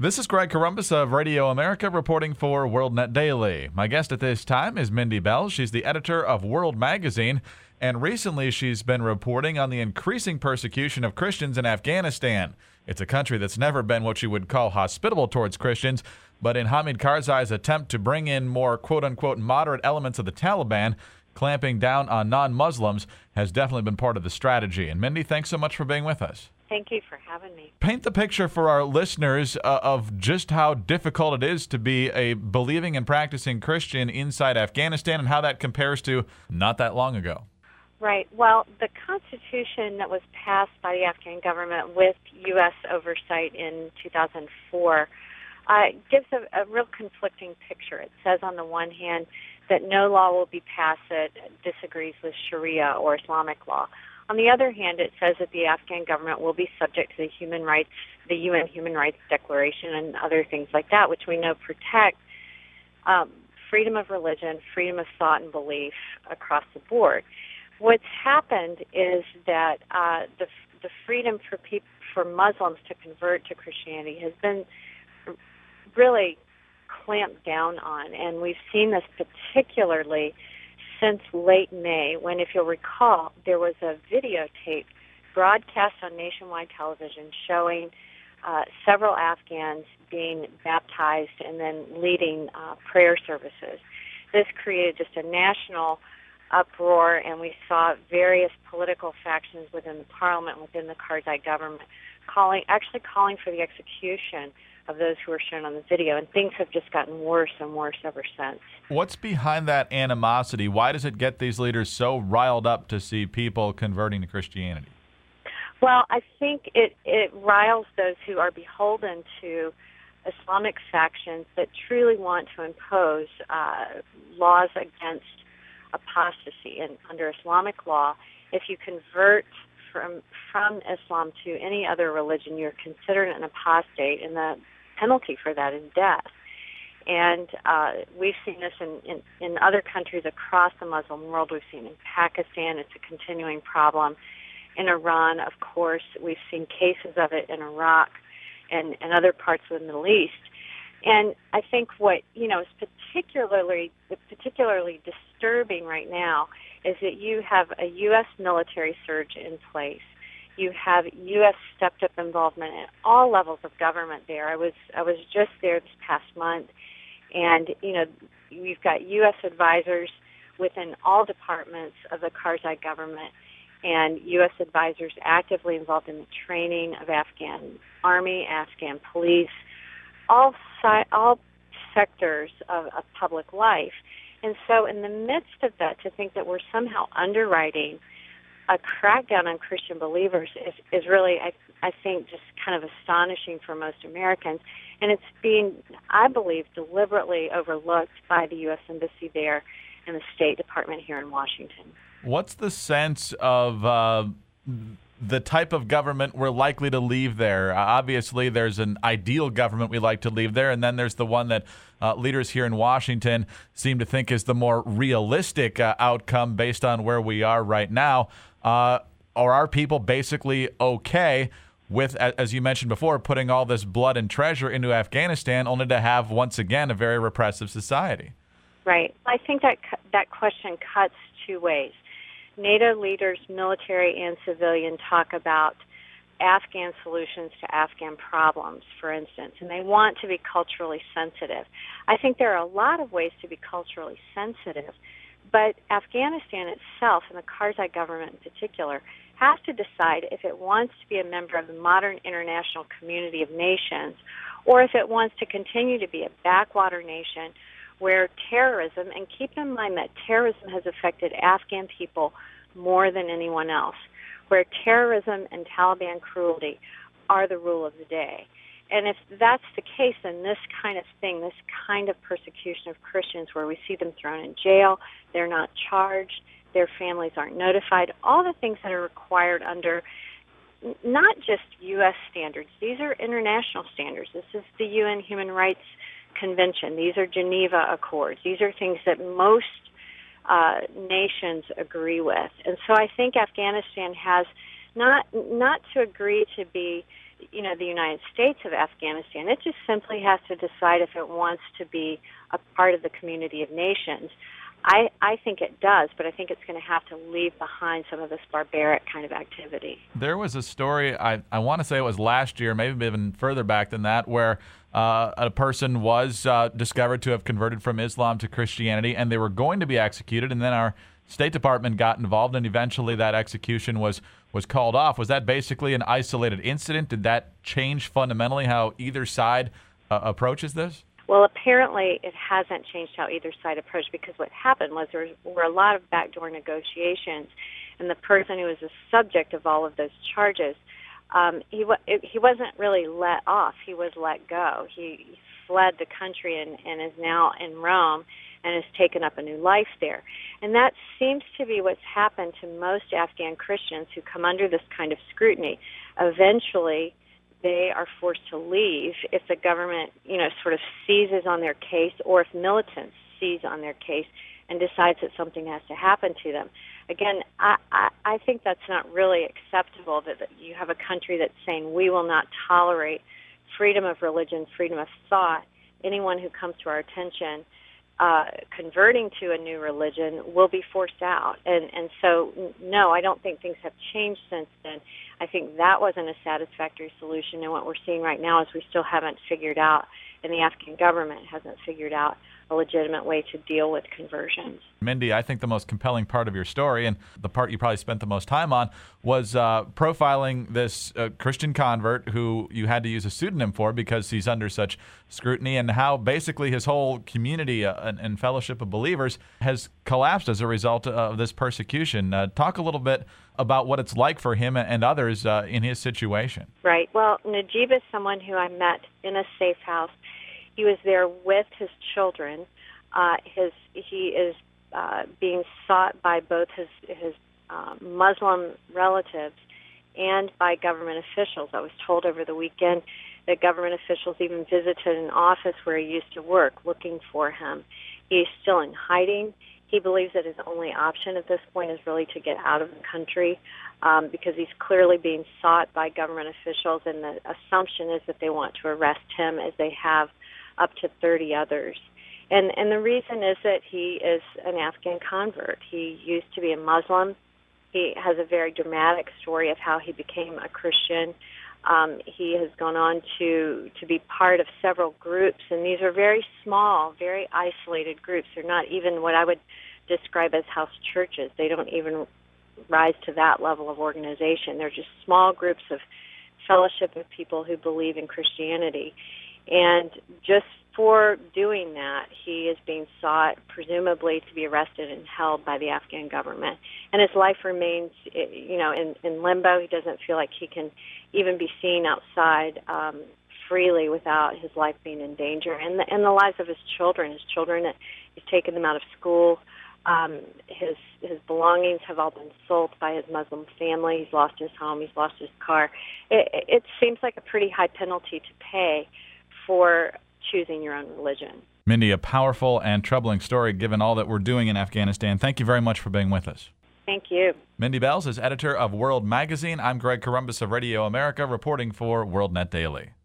This is Greg Corombos of Radio America reporting for WorldNet Daily. My guest at this time is Mindy Bell. She's the editor of World Magazine, and recently she's been reporting on the increasing persecution of Christians in Afghanistan. It's a country that's never been what you would call hospitable towards Christians, but in Hamid Karzai's attempt to bring in more quote-unquote moderate elements of the Taliban, clamping down on non-Muslims has definitely been part of the strategy. And Mindy, thanks so much for being with us. Thank you for having me. Paint the picture for our listeners of just how difficult it is to be a believing and practicing Christian inside Afghanistan and how that compares to not that long ago. Right. Well, the Constitution that was passed by the Afghan government with U.S. oversight in 2004 gives a real conflicting picture. It says on the one hand that no law will be passed that disagrees with Sharia or Islamic law. On the other hand, it says that the Afghan government will be subject to the UN Human Rights Declaration and other things like that, which we know protect freedom of religion, freedom of thought and belief across the board. What's happened is that the freedom for Muslims to convert to Christianity has been really clamped down on, and we've seen this particularly since late May, when, if you'll recall, there was a videotape broadcast on nationwide television showing several Afghans being baptized and then leading prayer services. This created just a national uproar, and we saw various political factions within the parliament, within the Karzai government, calling for the execution of those who were shown on the video, and things have just gotten worse and worse ever since. What's behind that animosity? Why does it get these leaders so riled up to see people converting to Christianity? Well, I think it riles those who are beholden to Islamic factions that truly want to impose laws against apostasy. And under Islamic law, if you convert from Islam to any other religion, you're considered an apostate, and the penalty for that is death. And we've seen this in other countries across the Muslim world. We've seen in Pakistan. It's a continuing problem. In Iran, of course, we've seen cases of it in Iraq and other parts of the Middle East. And I think what is particularly disturbing right now is that you have a U.S. military surge in place. You have U.S. stepped-up involvement at all levels of government there. I was just there this past month, and you've got U.S. advisors within all departments of the Karzai government, and U.S. advisors actively involved in the training of Afghan army, Afghan police, all sectors of public life. And so in the midst of that, to think that we're somehow underwriting a crackdown on Christian believers is really, I think, just kind of astonishing for most Americans. And it's being, I believe, deliberately overlooked by the U.S. Embassy there and the State Department here in Washington. What's the sense of the type of government we're likely to leave there? Obviously, there's an ideal government we like to leave there, and then there's the one that leaders here in Washington seem to think is the more realistic outcome based on where we are right now. Are our people basically okay with, as you mentioned before, putting all this blood and treasure into Afghanistan only to have, once again, a very repressive society? Right. I think that question cuts two ways. NATO leaders, military and civilian, talk about Afghan solutions to Afghan problems, for instance, and they want to be culturally sensitive. I think there are a lot of ways to be culturally sensitive, but Afghanistan itself, and the Karzai government in particular, has to decide if it wants to be a member of the modern international community of nations, or if it wants to continue to be a backwater nation where terrorism, and keep in mind that terrorism has affected Afghan people more than anyone else, where terrorism and Taliban cruelty are the rule of the day. And if that's the case, then this kind of thing, this kind of persecution of Christians where we see them thrown in jail, they're not charged, their families aren't notified, all the things that are required under not just U.S. standards. These are international standards. This is the UN Human Rights Convention. These are Geneva Accords. These are things that most nations agree with. And so I think Afghanistan has not to agree to be the United States of Afghanistan. It just simply has to decide if it wants to be a part of the community of nations. I think it does, but I think it's going to have to leave behind some of this barbaric kind of activity. There was a story, I want to say it was last year, maybe even further back than that, where a person was discovered to have converted from Islam to Christianity, and they were going to be executed, and then our State Department got involved, and eventually that execution was called off. Was that basically an isolated incident? Did that change fundamentally how either side approaches this? Well, apparently it hasn't changed how either side approached, because what happened was there were a lot of backdoor negotiations, and the person who was the subject of all of those charges, he wasn't really let off. He was let go. He fled the country and is now in Rome and has taken up a new life there. And that seems to be what's happened to most Afghan Christians who come under this kind of scrutiny. Eventually, they are forced to leave if the government, sort of seizes on their case, or if militants seize on their case and decides that something has to happen to them. Again, I think that's not really acceptable, that you have a country that's saying we will not tolerate freedom of religion, freedom of thought. Anyone who comes to our attention converting to a new religion will be forced out. And so, no, I don't think things have changed since then. I think that wasn't a satisfactory solution, and what we're seeing right now is we still haven't figured out, and the Afghan government hasn't figured out a legitimate way to deal with conversions. Mindy, I think the most compelling part of your story, and the part you probably spent the most time on, was profiling this Christian convert who you had to use a pseudonym for because he's under such scrutiny, and how basically his whole community and fellowship of believers has collapsed as a result of this persecution. Talk a little bit about what it's like for him and others in his situation. Right. Well, Najib is someone who I met in a safe house. He was there with his children. He is being sought by both his Muslim relatives and by government officials. I was told over the weekend that government officials even visited an office where he used to work looking for him. He's still in hiding. He believes that his only option at this point is really to get out of the country because he's clearly being sought by government officials, and the assumption is that they want to arrest him, as they have up to 30 others. And the reason is that he is an Afghan convert. He used to be a Muslim. He has a very dramatic story of how he became a Christian. He has gone on to be part of several groups, and these are very small, very isolated groups. They're not even what I would describe as house churches. They don't even rise to that level of organization. They're just small groups of fellowship of people who believe in Christianity. And just for doing that, he is being sought, presumably to be arrested and held by the Afghan government. And his life remains, in limbo. He doesn't feel like he can even be seen outside freely without his life being in danger. And the lives of his children. He's taken them out of school. His belongings have all been sold by his Muslim family. He's lost his home. He's lost his car. It seems like a pretty high penalty to pay for choosing your own religion. Mindy, a powerful and troubling story given all that we're doing in Afghanistan. Thank you very much for being with us. Thank you. Mindy Belz is editor of World Magazine. I'm Greg Corombos of Radio America, reporting for WorldNet Daily.